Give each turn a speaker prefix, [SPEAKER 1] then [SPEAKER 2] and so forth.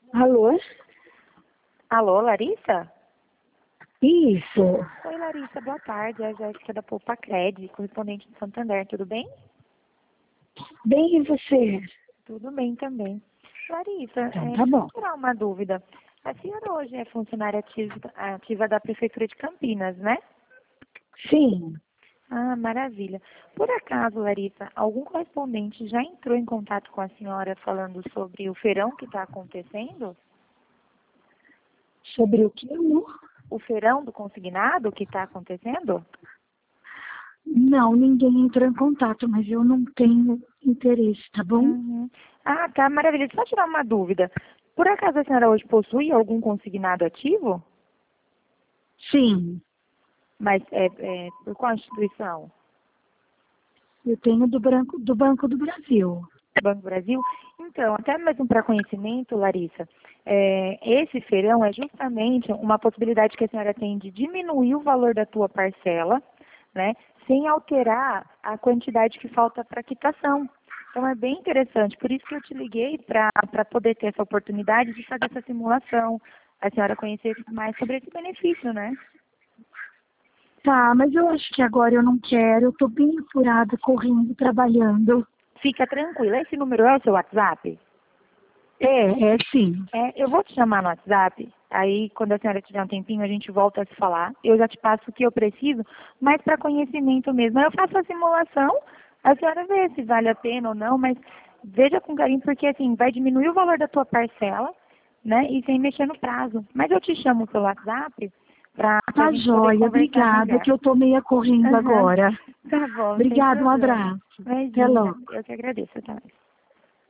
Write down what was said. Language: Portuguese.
[SPEAKER 1] Alô?
[SPEAKER 2] Alô, Larissa?
[SPEAKER 1] Isso.
[SPEAKER 2] Oi, Larissa, boa tarde. É a Jéssica da Poupa Cred, correspondente de Santander, tudo bem?
[SPEAKER 1] Bem, e você?
[SPEAKER 2] Tudo bem também. Larissa,
[SPEAKER 1] Então, tá
[SPEAKER 2] deixa eu
[SPEAKER 1] bom.
[SPEAKER 2] tirar uma dúvida. A senhora hoje é funcionária ativa da Prefeitura de Campinas, né?
[SPEAKER 1] Sim.
[SPEAKER 2] Ah, maravilha. Por acaso, Larissa, algum correspondente já entrou em contato com a senhora falando sobre o feirão que está acontecendo?
[SPEAKER 1] Sobre o que, amor?
[SPEAKER 2] O feirão do consignado que está acontecendo?
[SPEAKER 1] Não, ninguém entrou em contato, mas eu não tenho interesse, tá bom?
[SPEAKER 2] Uhum. Ah, tá, maravilha. Só tirar uma dúvida. Por acaso a senhora hoje possui algum consignado ativo?
[SPEAKER 1] Sim.
[SPEAKER 2] Mas por qual instituição?
[SPEAKER 1] Eu tenho do Banco do Brasil.
[SPEAKER 2] Banco do Brasil? Então, até mesmo para conhecimento, Larissa, esse feirão é justamente uma possibilidade que a senhora tem de diminuir o valor da tua parcela, né, sem alterar a quantidade que falta para quitação. Então, é bem interessante. Por isso que eu te liguei para poder ter essa oportunidade de fazer essa simulação, a senhora conhecer mais sobre esse benefício, né?
[SPEAKER 1] Tá, mas eu acho que agora eu não quero. Eu tô bem apurada, correndo, trabalhando.
[SPEAKER 2] Fica tranquila. Esse número é o seu WhatsApp?
[SPEAKER 1] É sim.
[SPEAKER 2] Eu vou te chamar no WhatsApp, aí quando a senhora tiver um tempinho a gente volta a se falar. Eu já te passo o que eu preciso, mas para conhecimento mesmo. Aí eu faço a simulação, a senhora vê se vale a pena ou não, mas veja com carinho, porque assim, vai diminuir o valor da tua parcela, né, e sem mexer no prazo. Mas eu te chamo pelo WhatsApp para a
[SPEAKER 1] Tá
[SPEAKER 2] gente poder
[SPEAKER 1] joia,
[SPEAKER 2] conversar
[SPEAKER 1] obrigada,
[SPEAKER 2] melhor.
[SPEAKER 1] que eu tô meio correndo
[SPEAKER 2] Aham.
[SPEAKER 1] agora.
[SPEAKER 2] Tá bom, sem
[SPEAKER 1] Obrigada, um
[SPEAKER 2] problema.
[SPEAKER 1] abraço. Até
[SPEAKER 2] Imagina,
[SPEAKER 1] logo.
[SPEAKER 2] eu que agradeço, até mais.